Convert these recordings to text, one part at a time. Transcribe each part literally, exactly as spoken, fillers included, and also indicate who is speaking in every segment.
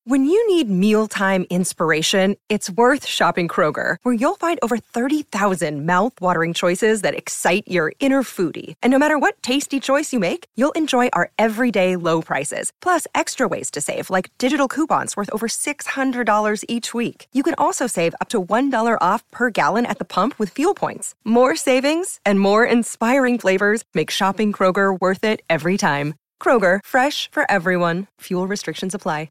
Speaker 1: When you need mealtime inspiration, it's worth shopping Kroger, where you'll find over thirty thousand mouth-watering choices that excite your inner foodie. And no matter what tasty choice you make, you'll enjoy our everyday low prices, plus extra ways to save, like digital coupons worth over six hundred dollars each week. You can also save up to one dollar off per gallon at the pump with fuel points. More savings and more inspiring flavors make shopping Kroger worth it every time. Kroger, fresh for everyone. Fuel restrictions apply.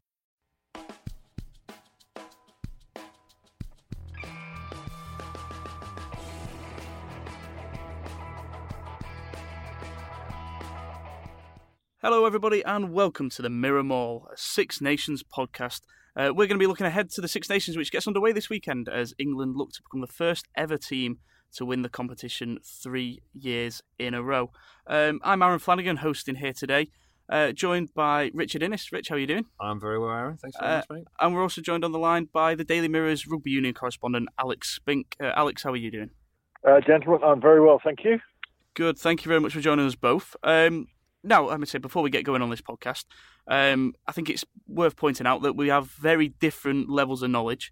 Speaker 2: Hello everybody and welcome to the Mirror Mall, a Six Nations podcast. Uh, we're going to be looking ahead to the Six Nations, which gets underway this weekend as England look to become the first ever team to win the competition three years in a row. Um, I'm Aaron Flanagan, hosting here today, uh, joined by Richard Innes. Rich, how are you doing?
Speaker 3: I'm very well, Aaron. Thanks very
Speaker 2: uh,
Speaker 3: much, mate.
Speaker 2: And we're also joined on the line by the Daily Mirror's rugby union correspondent, Alex Spink. Uh, Alex, how are you doing?
Speaker 4: Uh, gentlemen, I'm very well, thank you.
Speaker 2: Good, thank you very much for joining us both. Um, Now, I'm going to say, before we get going on this podcast, um, I think it's worth pointing out that we have very different levels of knowledge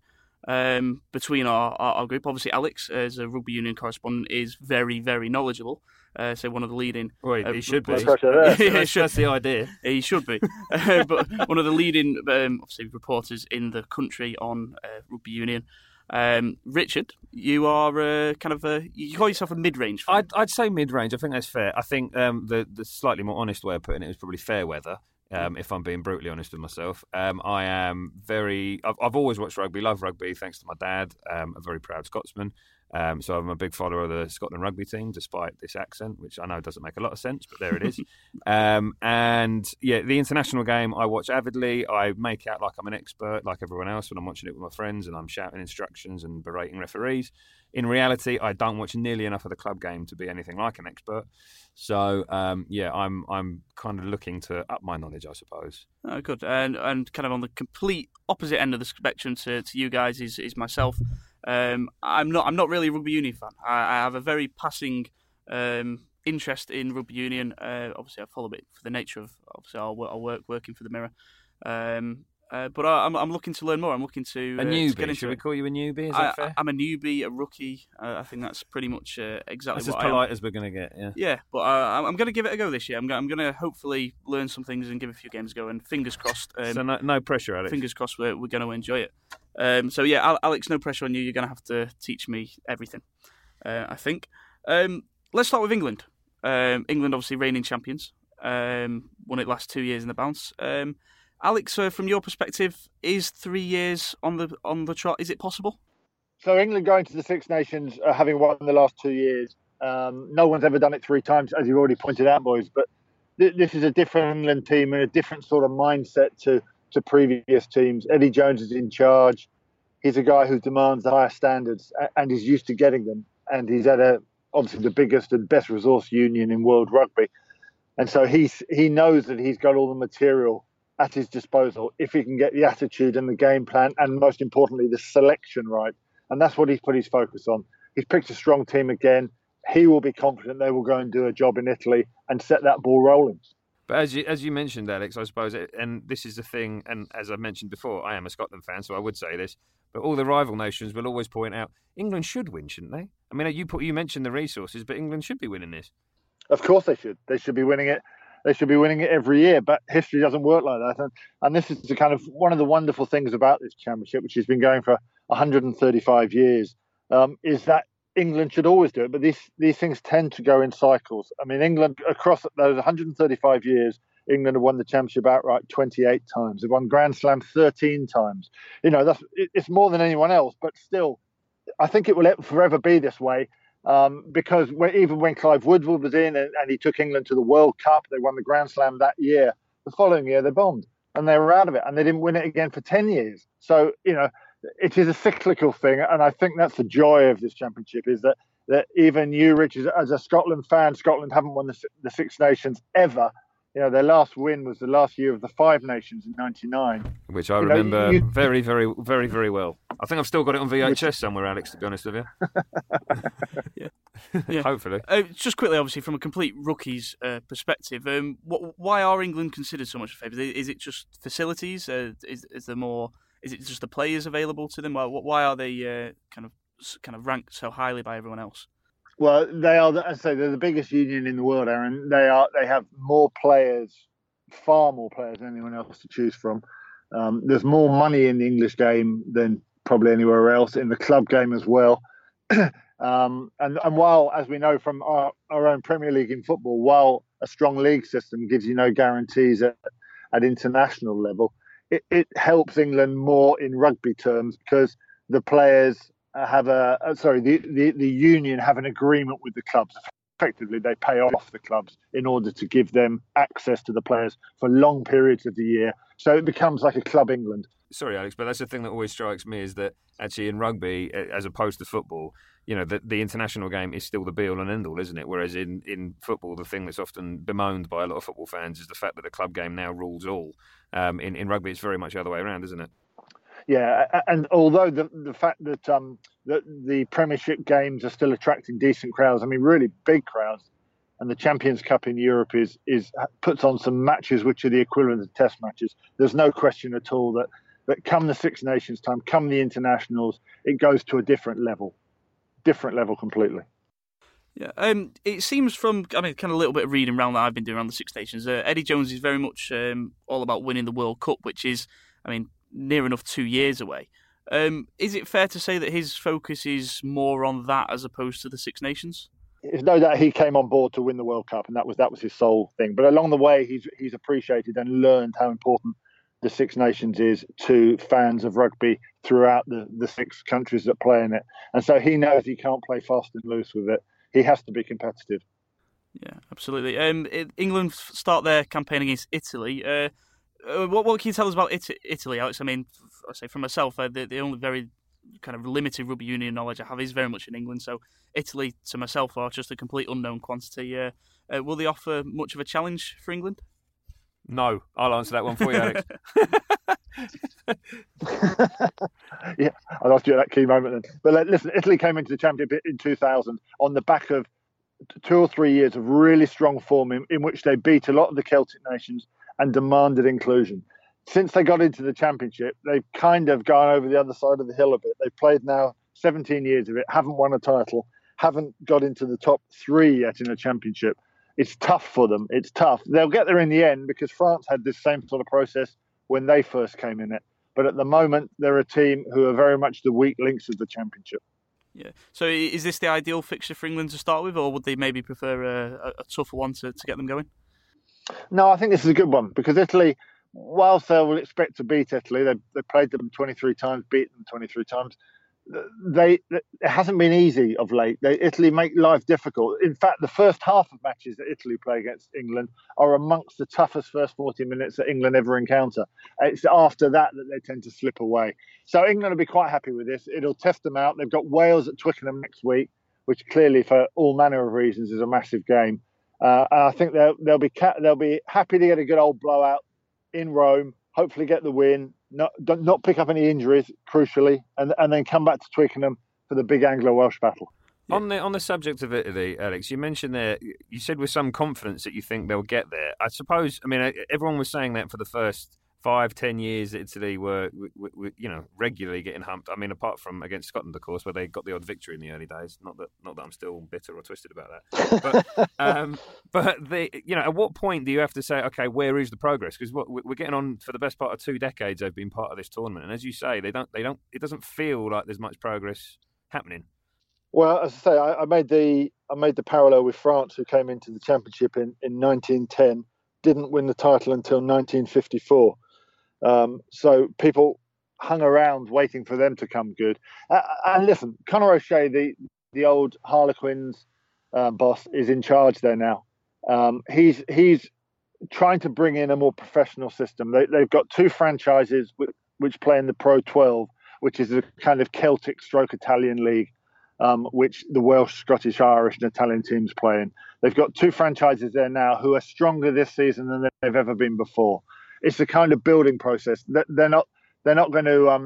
Speaker 2: um, between our, our, our group. Obviously, Alex, as a rugby union correspondent, is very, very knowledgeable. Uh, so one of the leading...
Speaker 3: Well,
Speaker 2: uh,
Speaker 3: he should be.
Speaker 4: No pressure there.
Speaker 2: Yeah,
Speaker 3: that's,
Speaker 2: should,
Speaker 3: that's the idea.
Speaker 2: He should be. uh, but one of the leading, um, obviously, reporters in the country on uh, rugby union. Um, Richard, you are uh, kind of a, you call yourself a mid-range fan.
Speaker 3: I'd, I'd say mid-range. I think that's fair. I think um, the, the slightly more honest way of putting it is probably fair weather, um, if I'm being brutally honest with myself. Um, I am very... I've, I've always watched rugby, love rugby, thanks to my dad, um, a very proud Scotsman. Um, so I'm a big follower of the Scotland rugby team, despite this accent, which I know doesn't make a lot of sense, but there it is. um, and yeah, the international game I watch avidly. I make out like I'm an expert, like everyone else, when I'm watching it with my friends and I'm shouting instructions and berating referees. In reality, I don't watch nearly enough of the club game to be anything like an expert. So um, yeah, I'm I'm kind of looking to up my knowledge, I suppose.
Speaker 2: Oh, good. And and kind of on the complete opposite end of the spectrum to, to you guys is is myself. Um, I'm not. I'm not really a rugby union fan. I, I have a very passing um, interest in rugby union. Uh, obviously, I follow it for the nature of obviously our, our work working for the Mirror. Um, uh, but I, I'm I'm looking to learn more. I'm looking to
Speaker 3: a
Speaker 2: uh,
Speaker 3: newbie.
Speaker 2: To get into
Speaker 3: Should we
Speaker 2: it.
Speaker 3: call you a newbie? Is
Speaker 2: I,
Speaker 3: that fair?
Speaker 2: I'm a newbie, a rookie. Uh, I think that's pretty much uh, exactly
Speaker 3: That's
Speaker 2: what
Speaker 3: as polite
Speaker 2: I am.
Speaker 3: as we're going to get. Yeah.
Speaker 2: Yeah, but uh, I'm going to give it a go this year. I'm going. I'm going to hopefully learn some things and give a few games a go. And fingers crossed. Um,
Speaker 3: so no, no pressure, Alex.
Speaker 2: Fingers crossed. We're we're going to enjoy it. Um, so yeah, Alex, no pressure on you. You're going to have to teach me everything, uh, I think. Um, let's start with England. Um, England, obviously reigning champions. Um, won it last two years in the bounce. Um, Alex, uh, from your perspective, is three years on the on the trot? Is it possible?
Speaker 4: So England going to the Six Nations, uh, having won the last two years. Um, no one's ever done it three times, as you already pointed out, boys. But th- this is a different England team and a different sort of mindset to to previous teams. Eddie Jones is in charge. He's a guy who demands the highest standards and is used to getting them. And he's at a obviously the biggest and best resource union in world rugby. And so he's he knows that he's got all the material at his disposal if he can get the attitude and the game plan and, most importantly, the selection right. And that's what he's put his focus on. He's picked a strong team again. He will be confident they will go and do a job in Italy and set that ball rolling.
Speaker 3: But as you as you mentioned, Alex, I suppose, and this is the thing, and as I mentioned before, I am a Scotland fan, so I would say this, but all the rival nations will always point out England should win, shouldn't they? I mean, you put you mentioned the resources, but England should be winning this.
Speaker 4: Of course they should. They should be winning it. They should be winning it every year, but history doesn't work like that. And, and this is the kind of one of the wonderful things about this championship, which has been going for one hundred thirty-five years, um, is that England should always do it. But these these things tend to go in cycles. I mean, England, across those one hundred thirty-five years, England have won the championship outright twenty-eight times. They've won Grand Slam thirteen times. You know, that's it's more than anyone else, but still, I think it will forever be this way. Um, because when, even when Clive Woodward was in and, and he took England to the World Cup, they won the Grand Slam that year. The following year, they bombed and they were out of it and they didn't win it again for ten years. So, you know, it is a cyclical thing. And I think that's the joy of this championship is that, that even you, Rich, as, as a Scotland fan, Scotland haven't won the, the Six Nations ever. You know, their last win was the last year of the Five Nations in ninety-nine.
Speaker 3: Which I
Speaker 4: you
Speaker 3: remember
Speaker 4: know, you,
Speaker 3: very, very, very, very well. I think I've still got it on V H S somewhere, Alex, to be honest with you.
Speaker 2: Yeah. Yeah.
Speaker 3: Hopefully.
Speaker 2: Uh, just quickly, obviously, from a complete rookie's uh, perspective, um, what, why are England considered so much favourites? Is it just facilities? Uh, is, is there more? Is it just the players available to them? Why, why are they uh, kind of kind of ranked so highly by everyone else?
Speaker 4: Well, they are. As I say, they're the biggest union in the world, Aaron. They are. They have more players, far more players than anyone else to choose from. Um, there's more money in the English game than probably anywhere else, in the club game as well. um, and, and while, as we know from our, our own Premier League in football, while a strong league system gives you no guarantees at, at international level, it, it helps England more in rugby terms because the players have a, uh, sorry, the, the, the union have an agreement with the clubs. Effectively, they pay off the clubs in order to give them access to the players for long periods of the year. So it becomes like a Club England.
Speaker 3: Sorry, Alex, but that's the thing that always strikes me is that actually in rugby, as opposed to football, you know, the, the international game is still the be-all and end-all, isn't it? Whereas in, in football, the thing that's often bemoaned by a lot of football fans is the fact that the club game now rules all. Um, in, in rugby, it's very much the other way around, isn't it?
Speaker 4: Yeah, and although the the fact that um that the Premiership games are still attracting decent crowds, I mean, really big crowds, and the Champions Cup in Europe is is puts on some matches which are the equivalent of Test matches. There's no question at all that that come the Six Nations time, come the internationals, it goes to a different level, different level completely.
Speaker 2: Yeah, um, it seems from, I mean, kind of a little bit of reading around that I've been doing around the Six Nations, uh, Eddie Jones is very much um, all about winning the World Cup, which is, I mean, near enough two years away. Um, is it fair to say that his focus is more on that as opposed to the Six Nations?
Speaker 4: It's no doubt he came on board to win the World Cup, and that was that was his sole thing. But along the way, he's he's appreciated and learned how important the Six Nations is to fans of rugby throughout the, the six countries that play in it. And so he knows he can't play fast and loose with it. He has to be competitive.
Speaker 2: Yeah, absolutely. Um, it, England start their campaign against Italy. Uh, uh, what, what can you tell us about it, Italy, Alex? I mean, I say for myself, uh, the, the only very kind of limited rugby union knowledge I have is very much in England. So Italy, to myself, are just a complete unknown quantity. Uh, uh, will they offer much of a challenge for England?
Speaker 3: No, I'll answer that one for you, Alex.
Speaker 4: Yeah, I lost you at that key moment then. But listen, Italy came into the championship in two thousand on the back of two or three years of really strong form in, in which they beat a lot of the Celtic nations and demanded inclusion. Since they got into the championship, they've kind of gone over the other side of the hill a bit. They've played now seventeen years of it, haven't won a title, haven't got into the top three yet in a championship. It's tough for them. It's tough. They'll get there in the end because France had this same sort of process when they first came in it. But at the moment, they're a team who are very much the weak links of the championship.
Speaker 2: Yeah. So is this the ideal fixture for England to start with, or would they maybe prefer a, a tougher one to, to get them going?
Speaker 4: No, I think this is a good one because Italy, whilst they will expect to beat Italy, they they played them twenty-three times, beat them twenty-three times. They it hasn't been easy of late. They, Italy make life difficult. In fact, the first half of matches that Italy play against England are amongst the toughest first forty minutes that England ever encounter. It's after that that they tend to slip away. So England will be quite happy with this. It'll test them out. They've got Wales at Twickenham next week, which clearly, for all manner of reasons, is a massive game. Uh, and I think they'll they'll be they'll be happy to get a good old blowout in Rome. Hopefully, get the win. Not not pick up any injuries, crucially, and and then come back to Twickenham for the big Anglo-Welsh battle.
Speaker 3: Yeah. On the on the subject of Italy, Alex, you mentioned there, you said with some confidence that you think they'll get there. I suppose, I mean, everyone was saying that for the first five, ten years that Italy were, were, were, you know, regularly getting humped. I mean, apart from against Scotland, of course, where they got the odd victory in the early days. Not that, not that I'm still bitter or twisted about that. But, um, but the, you know, at what point do you have to say, okay, where is the progress? Because we're getting on for the best part of two decades. They've been part of this tournament, and as you say, they don't, they don't. It doesn't feel like there's much progress happening.
Speaker 4: Well, as I say, I, I made the I made the parallel with France, who came into the championship in, in nineteen ten, didn't win the title until nineteen fifty-four. Um, so people hung around waiting for them to come good. Uh, and listen, Conor O'Shea, the the old Harlequins um, boss, is in charge there now. Um, he's he's trying to bring in a more professional system. They, they've got two franchises which, which play in the Pro twelve, which is a kind of Celtic stroke Italian league, um, which the Welsh, Scottish, Irish and Italian teams play in. They've got two franchises there now who are stronger this season than they've ever been before. It's a kind of building process. They're not they're not going to um,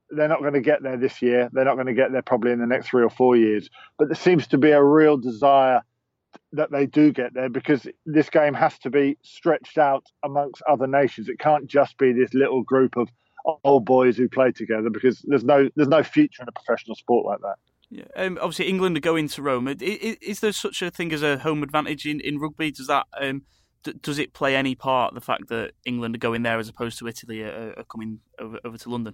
Speaker 4: they're not going to get there this year. They're not going to get there probably in the next three or four years. But there seems to be a real desire that they do get there, because this game has to be stretched out amongst other nations. It can't just be this little group of old boys who play together, because there's no there's no future in a professional sport like that.
Speaker 2: Yeah, um, obviously England are going to Rome. Is, is there such a thing as a home advantage in, in rugby? Does that um, d- does it play any part, the fact that England are going there as opposed to Italy are, are coming over, over to London?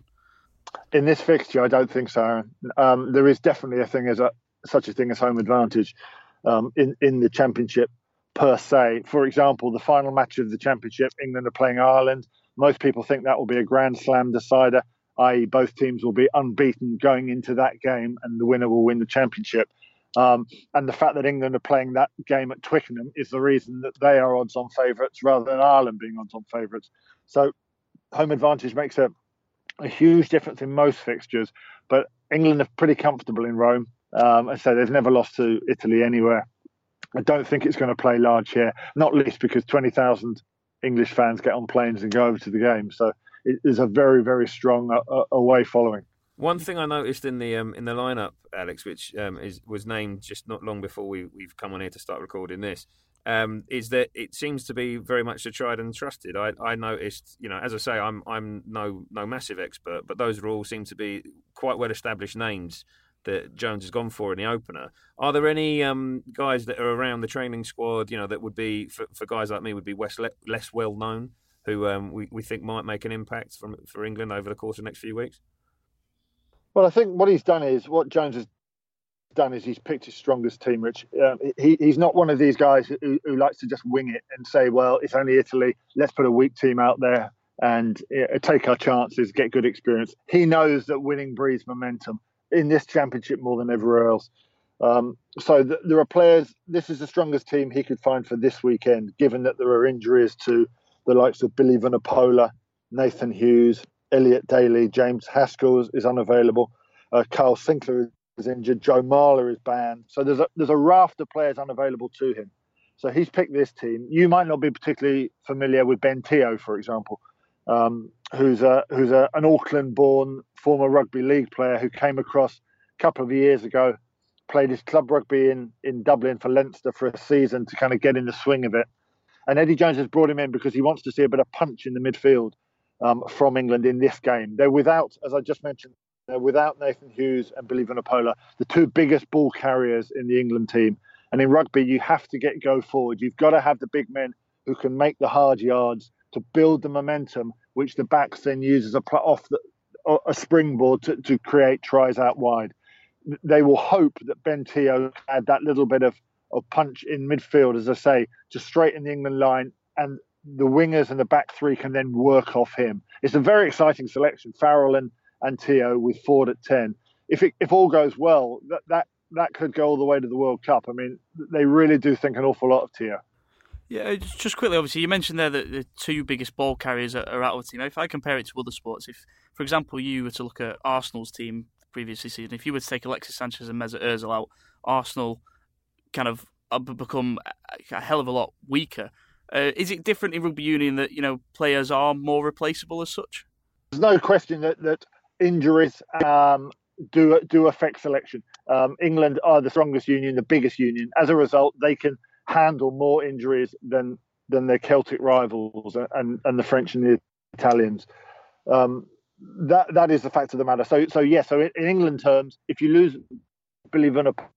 Speaker 4: In this fixture, I don't think so, Aaron. Um, there is definitely a thing as a such a thing as home advantage um, in in the championship per se. For example, the final match of the championship, England are playing Ireland. Most people think that will be a Grand Slam decider, that is, both teams will be unbeaten going into that game, and the winner will win the championship. Um, and the fact that England are playing that game at Twickenham is the reason that they are odds-on favourites rather than Ireland being odds-on favourites. So home advantage makes a a huge difference in most fixtures, but England are pretty comfortable in Rome. Um, and so they've never lost to Italy anywhere. I don't think it's going to play large here, not least because twenty thousand English fans get on planes and go over to the game. So it is a very, very strong uh, away following.
Speaker 3: One thing I noticed in the um, in the lineup, Alex, which um, is was named just not long before we, we've come on here to start recording this, Um, is that it seems to be very much a tried and trusted. I, I noticed, you know, as I say, I'm I'm no no massive expert, but those all seem to be quite well established names that Jones has gone for in the opener. Are there any um, guys that are around the training squad, you know, that would be for, for guys like me would be less less well known, who um, we we think might make an impact from for England over the course of the next few weeks?
Speaker 4: Well, I think what he's done is what Jones has done is he's picked his strongest team, Rich. Um, he, he's not one of these guys who, who likes to just wing it and say, well, it's only Italy, let's put a weak team out there and uh, take our chances, get good experience. He knows that winning breeds momentum in this championship more than everywhere else. Um, so th- there are players, this is the strongest team he could find for this weekend, given that there are injuries to the likes of Billy Vunipola, Nathan Hughes, Elliot Daly, James Haskell is, is unavailable, uh, Carl Sinclair is injured, Joe Marler is banned. So there's a there's a raft of players unavailable to him. So he's picked this team. You might not be particularly familiar with Ben Teo, for example, um, who's a who's a, an Auckland-born former rugby league player who came across a couple of years ago, played his club rugby in, in Dublin for Leinster for a season to kind of get in the swing of it. And Eddie Jones has brought him in because he wants to see a bit of punch in the midfield um, from England in this game. They're without, as I just mentioned, they're without Nathan Hughes and Billy Vunipola, the two biggest ball carriers in the England team. And in rugby, you have to get go forward. You've got to have the big men who can make the hard yards to build the momentum, which the backs then use as a off the, a springboard to, to create tries out wide. They will hope that Ben Teo had that little bit of, of punch in midfield, as I say, to straighten the England line, and the wingers and the back three can then work off him. It's a very exciting selection, Farrell and and Teo with Ford at ten. If it, if all goes well, that, that that could go all the way to the World Cup. I mean, they really do think an awful lot of Teo.
Speaker 2: Yeah, just quickly, obviously, you mentioned there that the two biggest ball carriers are, are out of the team. If I compare it to other sports, if, for example, you were to look at Arsenal's team previous season, if you were to take Alexis Sanchez and Mesut Ozil out, Arsenal kind of become a hell of a lot weaker. Uh, is it different in rugby union that, you know, players are more replaceable as such?
Speaker 4: There's no question that that injuries um, do do affect selection. Um, England are the strongest union, the biggest union. As a result, they can handle more injuries than than their Celtic rivals and, and the French and the Italians. Um, that that is the fact of the matter. So so yeah. So in, in England terms, if you lose Billy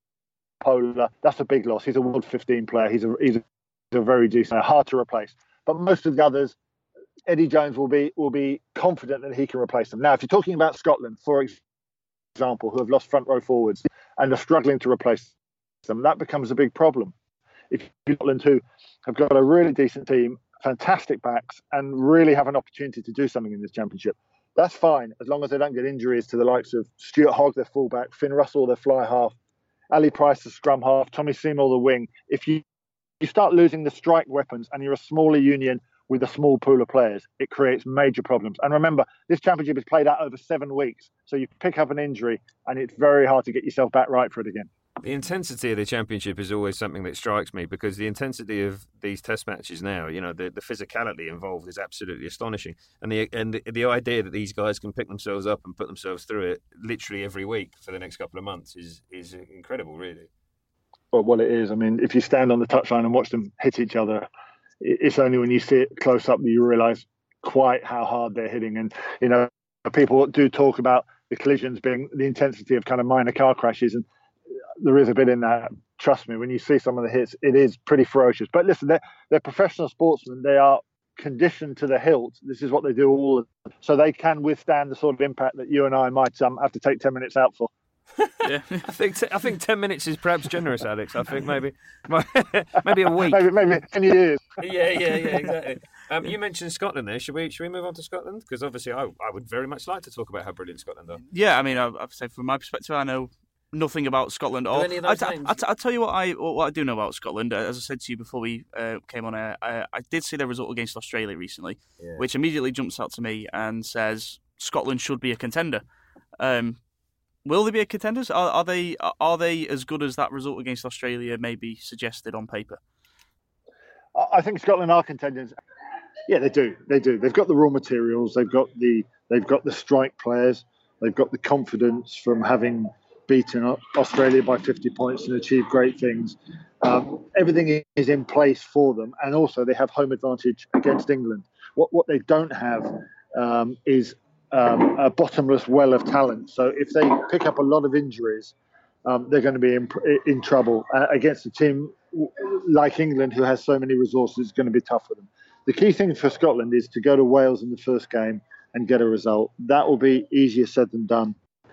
Speaker 4: Vunipola, that's a big loss. He's a World fifteen player. He's a he's a, he's a very decent, hard to replace. But most of the others, Eddie Jones will be will be confident that he can replace them. Now, if you're talking about Scotland, for example, who have lost front row forwards and are struggling to replace them, that becomes a big problem. If Scotland, who have got a really decent team, fantastic backs, and really have an opportunity to do something in this championship, that's fine, as long as they don't get injuries to the likes of Stuart Hogg, their fullback, Finn Russell, their fly half, Ali Price, the scrum half, Tommy Seymour, the wing. If you, you start losing the strike weapons and you're a smaller union with a small pool of players, it creates major problems. And remember, this championship is played out over seven weeks. So you pick up an injury and it's very hard to get yourself back right for it again.
Speaker 3: The intensity of the Championship is always something that strikes me, because the intensity of these Test matches now, you know, the, the physicality involved is absolutely astonishing, and the and the, the idea that these guys can pick themselves up and put themselves through it literally every week for the next couple of months is is incredible, really.
Speaker 4: Well, what it is, I mean, if you stand on the touchline and watch them hit each other, it's only when you see it close up that you realise quite how hard they're hitting. And you know, people do talk about the collisions being the intensity of kind of minor car crashes, and there is a bit in that. Trust me, when you see some of the hits, it is pretty ferocious. But listen, they're, they're professional sportsmen. They are conditioned to the hilt. This is what they do all, so they can withstand the sort of impact that you and I might um, have to take ten minutes out for.
Speaker 3: Yeah, I think t- I think ten minutes is perhaps generous, Alex. I think maybe maybe a week,
Speaker 4: maybe maybe ten years.
Speaker 3: Yeah, yeah, yeah, exactly. Um, you mentioned Scotland there. Should we should we move on to Scotland? Because obviously, I I would very much like to talk about how brilliant Scotland are.
Speaker 2: Yeah, I mean, I, I've said from my perspective, I know nothing about Scotland. Or
Speaker 3: any of those
Speaker 2: I,
Speaker 3: names?
Speaker 2: I, I, I'll tell you what I what I do know about Scotland. As I said to you before we uh, came on air, I, I did see their result against Australia recently, yeah. which immediately jumps out to me and says Scotland should be a contender. Um, will they be a contenders? Are, are they are they as good as that result against Australia maybe suggested on paper?
Speaker 4: I think Scotland are contenders. Yeah, they do. They do. They've got the raw materials. They've got the they've got the strike players. They've got the confidence from having beaten Australia by fifty points and achieved great things. Um, everything is in place for them, and also they have home advantage against England. What what they don't have um, is um, a bottomless well of talent. So if they pick up a lot of injuries, um, they're going to be in, in trouble uh, against a team like England, who has so many resources. It's going to be tough for them. The key thing for Scotland is to go to Wales in the first game and get a result. That will be easier said than done.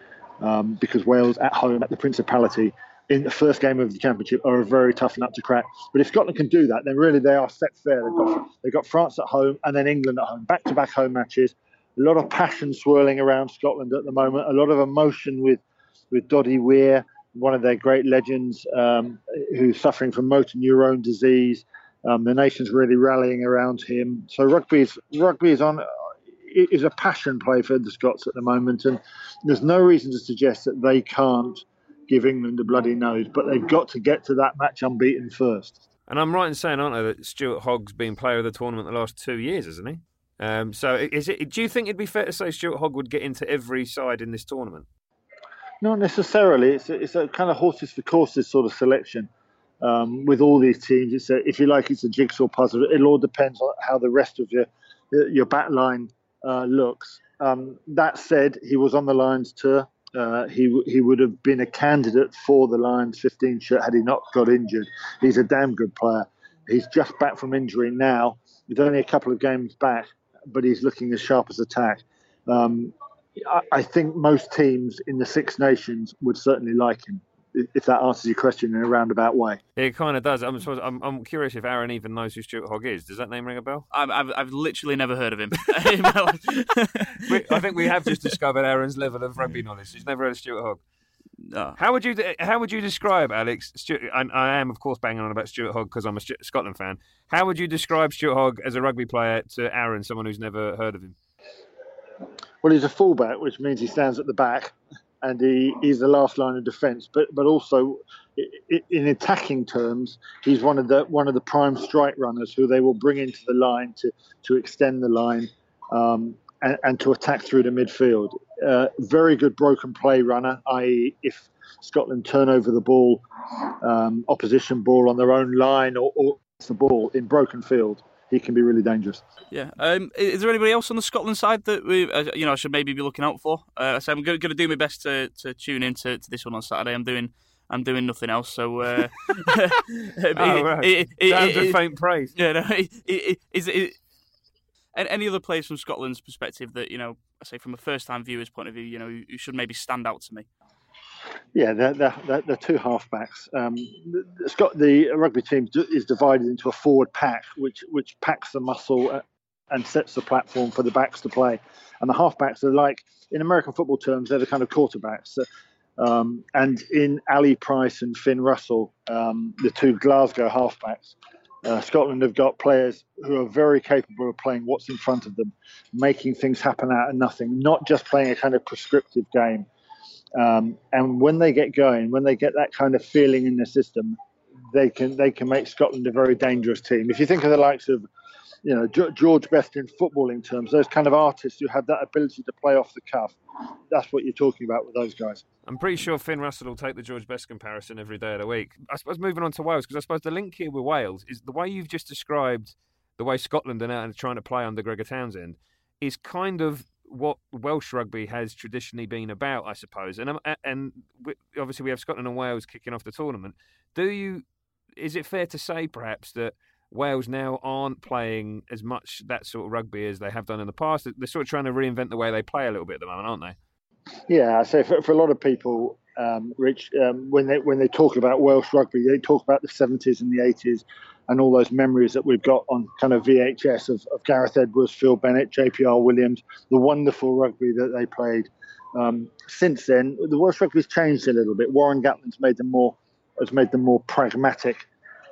Speaker 4: Um, because Wales at home at the Principality in the first game of the Championship are a very tough nut to crack. But if Scotland can do that, then really they are set fair. They've got they've got France at home and then England at home, back-to-back home matches. A lot of passion swirling around Scotland at the moment. A lot of emotion with with Doddy Weir, one of their great legends, um, who's suffering from motor neurone disease. Um, the nation's really rallying around him. So rugby is rugby is on. It is a passion play for the Scots at the moment, and there's no reason to suggest that they can't give England a bloody nose, but they've got to get to that match unbeaten first.
Speaker 3: And I'm right in saying, aren't I, that Stuart Hogg's been player of the tournament the last two years, hasn't he? Um, so is it? Do you think it'd be fair to say Stuart Hogg would get into every side in this tournament?
Speaker 4: Not necessarily. It's a, it's a kind of horses for courses sort of selection. Um, with all these teams, it's a, if you like, it's a jigsaw puzzle. It all depends on how the rest of your your back line Uh, looks. Um, that said, he was on the Lions tour. Uh, he he would have been a candidate for the Lions fifteen shirt had he not got injured. He's a damn good player. He's just back from injury now. He's only a couple of games back, but he's looking as sharp as a tack. Um, I, I think most teams in the Six Nations would certainly like him, if that answers your question in a roundabout way.
Speaker 3: It kind of does. I'm, supposed, I'm I'm curious if Aaron even knows who Stuart Hogg is. Does that name ring a bell?
Speaker 2: I've I've, I've literally never heard of him.
Speaker 3: we, I think we have just discovered Aaron's level of rugby knowledge. He's never heard of Stuart Hogg.
Speaker 2: No.
Speaker 3: How would you how would you describe, Alex? Stuart, I, I am, of course, banging on about Stuart Hogg because I'm a St- Scotland fan. How would you describe Stuart Hogg as a rugby player to Aaron, someone who's never heard of him?
Speaker 4: Well, he's a fullback, which means he stands at the back. And he, he's the last line of defence, but but also in attacking terms, he's one of the one of the prime strike runners who they will bring into the line to to extend the line um, and, and to attack through the midfield. Uh, very good broken play runner, that is, if Scotland turn over the ball, um, opposition ball on their own line or, or the ball in broken field, he can be really dangerous.
Speaker 2: Yeah. Um, is there anybody else on the Scotland side that we, uh, you know, I should maybe be looking out for? Uh, so I'm going to do my best to, to tune into to this one on Saturday. I'm doing I'm doing nothing else. So. Uh,
Speaker 3: oh right. It, it, Down it, to it, faint praise.
Speaker 2: Yeah. No, it, it, is it? Any other players from Scotland's perspective that, you know, I say from a first-time viewer's point of view, you know, who should maybe stand out to me?
Speaker 4: Yeah, they're, they're, they're two half-backs. Um, the, Scott, the rugby team is divided into a forward pack, which which packs the muscle and sets the platform for the backs to play. And the half-backs are like, in American football terms, they're the kind of quarterbacks. Um, and in Ali Price and Finn Russell, um, the two Glasgow half-backs, uh, Scotland have got players who are very capable of playing what's in front of them, making things happen out of nothing, not just playing a kind of prescriptive game. Um, and when they get going, when they get that kind of feeling in the system, they can they can make Scotland a very dangerous team. If you think of the likes of, you know, George Best in footballing terms, those kind of artists who have that ability to play off the cuff, that's what you're talking about with those guys.
Speaker 3: I'm pretty sure Finn Russell will take the George Best comparison every day of the week. I suppose moving on to Wales, because I suppose the link here with Wales is the way you've just described the way Scotland are now trying to play under Gregor Townsend is kind of what Welsh rugby has traditionally been about, I suppose. And and obviously we have Scotland and Wales kicking off the tournament. Do you? Is it fair to say perhaps that Wales now aren't playing as much that sort of rugby as they have done in the past? They're sort of trying to reinvent the way they play a little bit at the moment, aren't they?
Speaker 4: Yeah, so for, for a lot of people, um, Rich, um, when they when they talk about Welsh rugby, they talk about the seventies and the eighties and all those memories that we've got on kind of V H S of, of Gareth Edwards, Phil Bennett, J P R Williams, the wonderful rugby that they played. Um, since then, the Welsh rugby's changed a little bit. Warren Gatland's made them more has made them more pragmatic,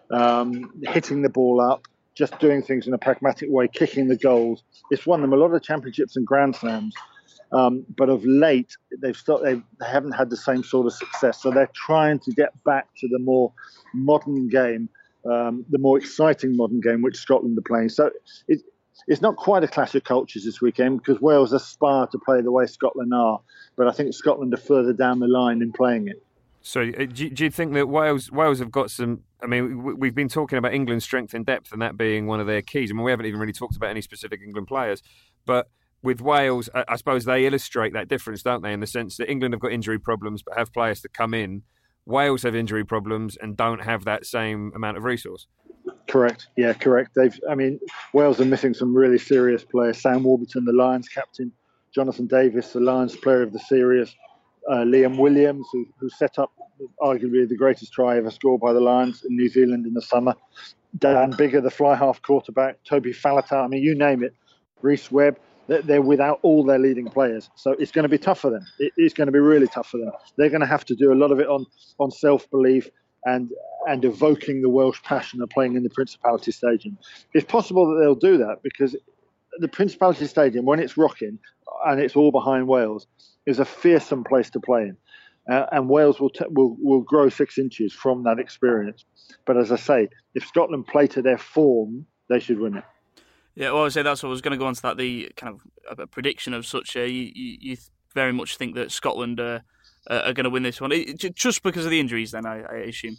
Speaker 4: um, hitting the ball up, just doing things in a pragmatic way, kicking the goals. It's won them a lot of championships and Grand Slams. Um, but of late, they've stopped, they they haven't had the same sort of success. So they're trying to get back to the more modern game, um, the more exciting modern game which Scotland are playing. So it, it's not quite a clash of cultures this weekend because Wales aspire to play the way Scotland are. But I think Scotland are further down the line in playing it.
Speaker 3: So uh, do, do you think that Wales Wales have got some... I mean, we, we've been talking about England's strength in depth and that being one of their keys. I mean, we haven't even really talked about any specific England players. But with Wales, I, I suppose they illustrate that difference, don't they, in the sense that England have got injury problems but have players to come in. Wales have injury problems and don't have that same amount of resource.
Speaker 4: Correct. Yeah, correct. They've. I mean, Wales are missing some really serious players. Sam Warburton, the Lions captain, Jonathan Davis, the Lions player of the series, uh, Liam Williams, who, who set up arguably the greatest try ever scored by the Lions in New Zealand in the summer, Dan Biggar, the fly half quarterback, Toby Faletau. I mean, you name it. Reece Webb. They're without all their leading players. So it's going to be tough for them. It's going to be really tough for them. They're going to have to do a lot of it on, on self-belief and and evoking the Welsh passion of playing in the Principality Stadium. It's possible that they'll do that because the Principality Stadium, when it's rocking and it's all behind Wales, is a fearsome place to play in. Uh, and Wales will, t- will will grow six inches from that experience. But as I say, if Scotland play to their form, they should win it.
Speaker 2: Yeah, well, I say that's what I was going to go on to that. The kind of a prediction of such. Uh, you, you, you very much think that Scotland uh, uh, are going to win this one, it, just because of the injuries. Then I, I assume.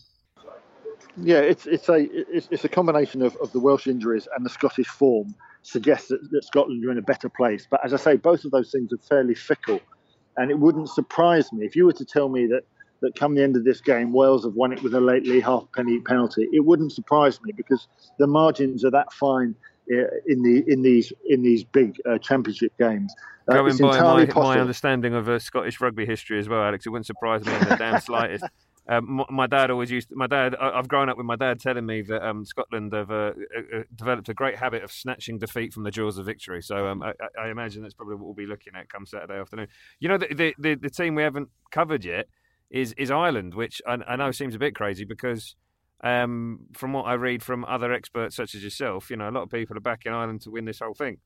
Speaker 4: Yeah, it's it's a it's, it's a combination of, of the Welsh injuries and the Scottish form suggests that, that Scotland are in a better place. But as I say, both of those things are fairly fickle, and it wouldn't surprise me if you were to tell me that that come the end of this game, Wales have won it with a late Lee halfpenny penalty. It wouldn't surprise me because the margins are that fine in the in these in these big uh, championship games. Uh,
Speaker 3: Going by my, my understanding of uh, Scottish rugby history as well, Alex, it wouldn't surprise me in the damn slightest. Um, my, my dad always used. My dad. I've grown up with my dad telling me that um, Scotland have uh, uh, developed a great habit of snatching defeat from the jaws of victory. So um, I, I imagine that's probably what we'll be looking at come Saturday afternoon. You know, the the, the, the team we haven't covered yet is is Ireland, which I, I know seems a bit crazy because. Um, from what I read from other experts such as yourself, you know, a lot of people are backing Ireland to win this whole thing.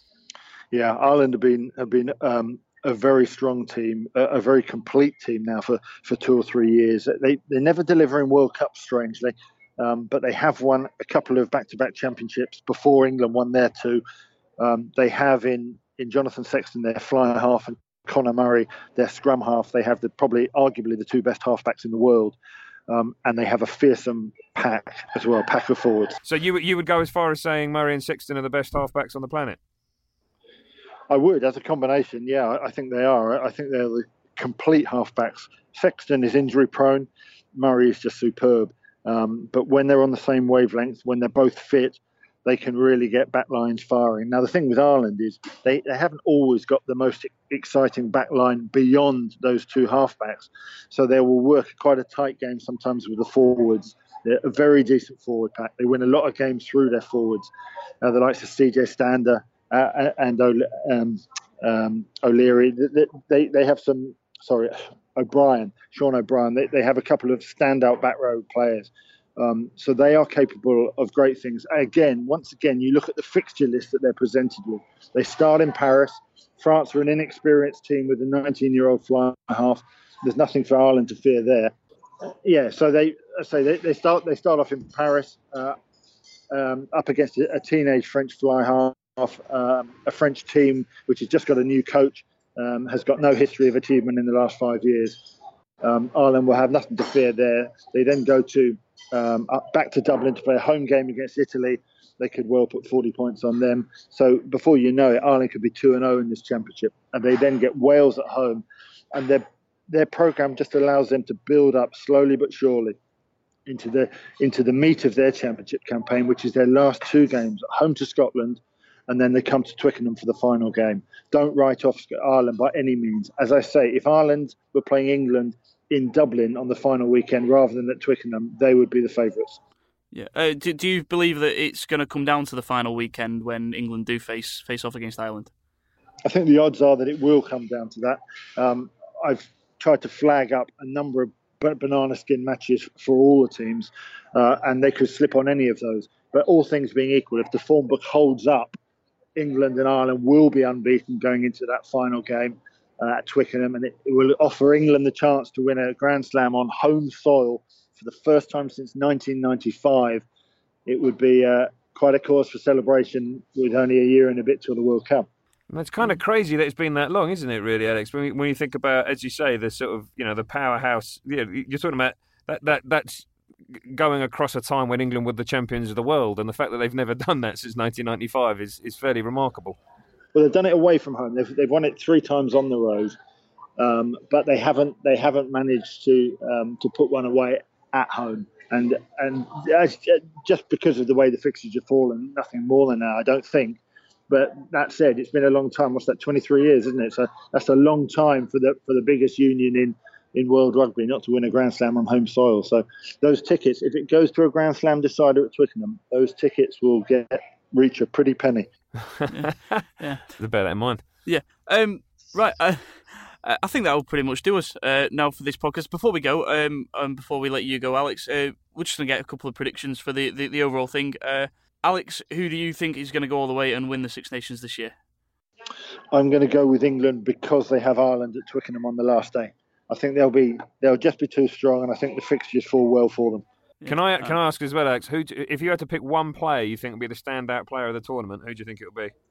Speaker 4: Yeah, Ireland have been have been um, a very strong team, a, a very complete team now for, for two or three years. They they never deliver in World Cups, strangely, um, but they have won a couple of back-to-back championships before England won their two. Um, they have in in Jonathan Sexton their fly half and Conor Murray their scrum half. They have the probably arguably the two best halfbacks in the world. Um, and they have a fearsome pack as well, pack of forwards.
Speaker 3: So you you would go as far as saying Murray and Sexton are the best halfbacks on the planet?
Speaker 4: I would, as a combination, yeah, I think they are. I think they're the complete halfbacks. Sexton is injury prone, Murray is just superb. Um, but when they're on the same wavelength, when they're both fit, they can really get back lines firing. Now, the thing with Ireland is they, they haven't always got the most exciting back line beyond those two halfbacks. So they will work quite a tight game sometimes with the forwards. They're a very decent forward pack. They win a lot of games through their forwards. Uh, the likes of C J Stander uh, and um, um, O'Leary, they, they have some, sorry, O'Brien, Sean O'Brien, they, they have a couple of standout back row players. Um, so they are capable of great things. Again, once again, you look at the fixture list that they're presented with. They start in Paris. France are an inexperienced team with a nineteen-year-old fly half. There's nothing for Ireland to fear there. Yeah, so they say they, they start they start off in Paris, uh, um, up against a, a teenage French fly half, um, a French team which has just got a new coach, um, has got no history of achievement in the last five years. Um, Ireland will have nothing to fear there. They then go to um, up back to Dublin to play a home game against Italy. They could well put forty points on them. So before you know it, Ireland could be two and oh in this championship. And they then get Wales at home. And their their programme just allows them to build up slowly but surely into the into the meat of their championship campaign, which is their last two games at home to Scotland. And then they come to Twickenham for the final game. Don't write off Ireland by any means. As I say, if Ireland were playing England in Dublin on the final weekend rather than at Twickenham, they would be the favourites.
Speaker 2: Yeah. Uh, do, do you believe that it's going to come down to the final weekend when England do face face off against Ireland?
Speaker 4: I think the odds are that it will come down to that. Um, I've tried to flag up a number of banana skin matches for all the teams, uh, and they could slip on any of those. But all things being equal, if the form book holds up, England and Ireland will be unbeaten going into that final game uh, at Twickenham, and it, it will offer England the chance to win a Grand Slam on home soil for the first time since nineteen ninety-five. It would be uh, quite a cause for celebration with only a year and a bit till the World Cup.
Speaker 3: And it's kind of crazy that it's been that long, isn't it, really, Alex? When, we, when you think about, as you say, the sort of, you know, the powerhouse, you know, you're talking about that, that that's going across a time when England were the champions of the world, and the fact that they've never done that since nineteen ninety-five is, is fairly remarkable.
Speaker 4: Well, they've done it away from home. They've, they've won it three times on the road, um, but they haven't they haven't managed to um, to put one away at home. And and just because of the way the fixtures have fallen, nothing more than that, I don't think. But that said, it's been a long time. What's that, twenty-three years, isn't it? So that's a long time for the for the biggest union in, in world rugby not to win a Grand Slam on home soil. So those tickets, if it goes to a Grand Slam decider at Twickenham, those tickets will get reach a pretty penny.
Speaker 2: yeah. yeah.
Speaker 3: Bear that in mind.
Speaker 2: Yeah. Um, right. Uh, I think that will pretty much do us uh, now for this podcast. Before we go, um, um, before we let you go, Alex, uh, we're just going to get a couple of predictions for the, the, the overall thing. Uh, Alex, who do you think is going to go all the way and win the Six Nations this year?
Speaker 4: I'm going to go with England because they have Ireland at Twickenham on the last day. I think they'll be they'll just be too strong, and I think the fixtures fall well for them.
Speaker 3: Can I can I ask as well, Alex? Who, if you had to pick one player you think would be the standout player of the tournament, who do you think it would be?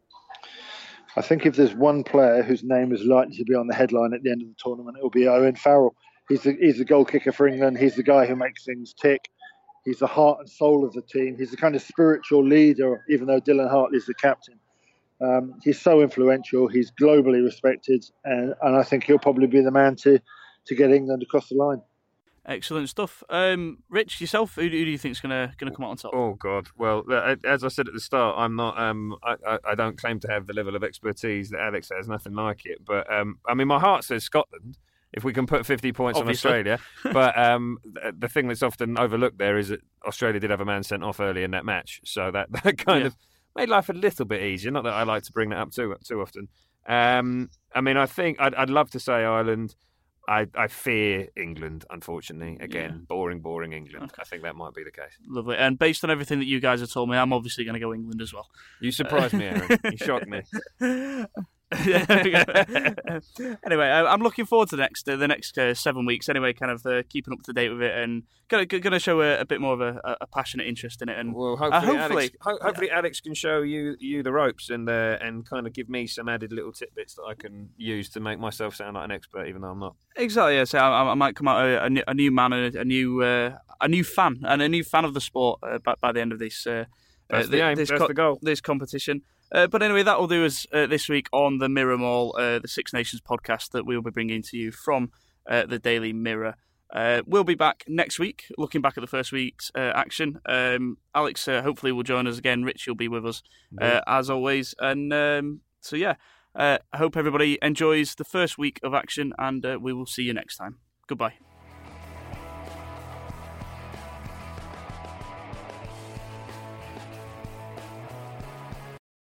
Speaker 4: I think if there's one player whose name is likely to be on the headline at the end of the tournament, it will be Owen Farrell. He's the, he's the goal kicker for England. He's the guy who makes things tick. He's the heart and soul of the team. He's the kind of spiritual leader, even though Dylan Hartley's the captain. Um, he's so influential. He's globally respected, and, and I think he'll probably be the man to, to get England across the line.
Speaker 2: Excellent stuff. Um, Rich, yourself, who, who do you think is going to going to come out on top?
Speaker 3: Oh God! Well, as I said at the start, I'm not. Um, I, I don't claim to have the level of expertise that Alex has. Nothing like it. But um, I mean, my heart says Scotland. If we can put fifty points Obviously. on Australia, but um, the thing that's often overlooked there is that Australia did have a man sent off early in that match, so that, that kind yeah. of made life a little bit easier. Not that I like to bring that up too too often. Um, I mean, I think I'd, I'd love to say Ireland. I, I fear England, unfortunately. Again, yeah. boring, boring England. Okay. I think that might be the case.
Speaker 2: Lovely. And based on everything that you guys have told me, I'm obviously going to go England as well.
Speaker 3: You surprised me, Aaron. You shocked me.
Speaker 2: Anyway, I'm looking forward to the next uh, the next uh, seven weeks. Anyway, kind of uh, keeping up to date with it and going to show a, a bit more of a, a passionate interest in it. And
Speaker 3: well, hopefully,
Speaker 2: uh, hopefully,
Speaker 3: Alex, ho- hopefully
Speaker 2: yeah.
Speaker 3: Alex can show you you the ropes and uh, and kind of give me some added little tidbits that I can use to make myself sound like an expert, even though I'm not.
Speaker 2: Exactly. Yeah. So I, I might come out a, a, new, a new man, and a, a new uh, a new fan, and a new fan of the sport uh, by, by the end of this. Uh,
Speaker 3: That's uh, the aim.
Speaker 2: This
Speaker 3: That's
Speaker 2: co-
Speaker 3: the goal.
Speaker 2: This competition. Uh, but anyway, that will do us uh, this week on the Mirror Mall, uh, the Six Nations podcast that we will be bringing to you from uh, the Daily Mirror. Uh, we'll be back next week, looking back at the first week's uh, action. Um, Alex, uh, hopefully, will join us again. Rich, you'll be with us uh, as always. And um, so, yeah, uh, I hope everybody enjoys the first week of action, and uh, we will see you next time. Goodbye.